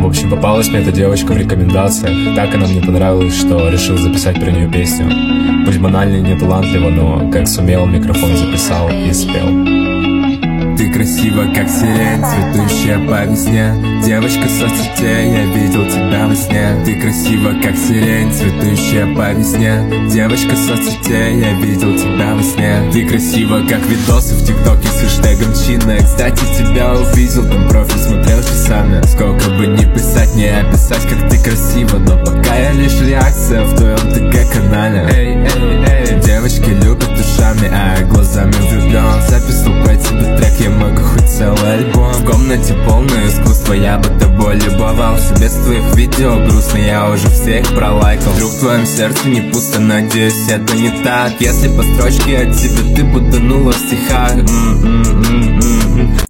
В общем, попалась мне эта девочка в рекомендациях. Так она мне понравилась, что решил записать про нее песню. Пусть банально и не талантливо, но как сумел, микрофон записал и спел. Ты красива, как сирень, цветущая по весне. Девочка соцсетей, я видел тебя во сне. Ты красива, как сирень, цветущая по весне. Девочка соцсетей, я видел тебя во сне. Ты красива, как видосы в ТикТоке с хэштегом Чина. Кстати, тебя увидел, там профиль смотрел часами. Сколько бы ни писать, не описать, как ты красива. Но пока я лишь реакция в твоем ТГ-канале. Эй, эй, эй, девочки любят ушами, а я глазами влюблен. Записал по тебе трек, я могу хоть целый альбом. В комнате полное искусство, я бы тобой любовался. Без твоих видео грустно, я уже все их пролайкал. Вдруг в твоем сердце не пусто, надеюсь, это не так. Если по строчке от тебя ты бы тонула в стихах.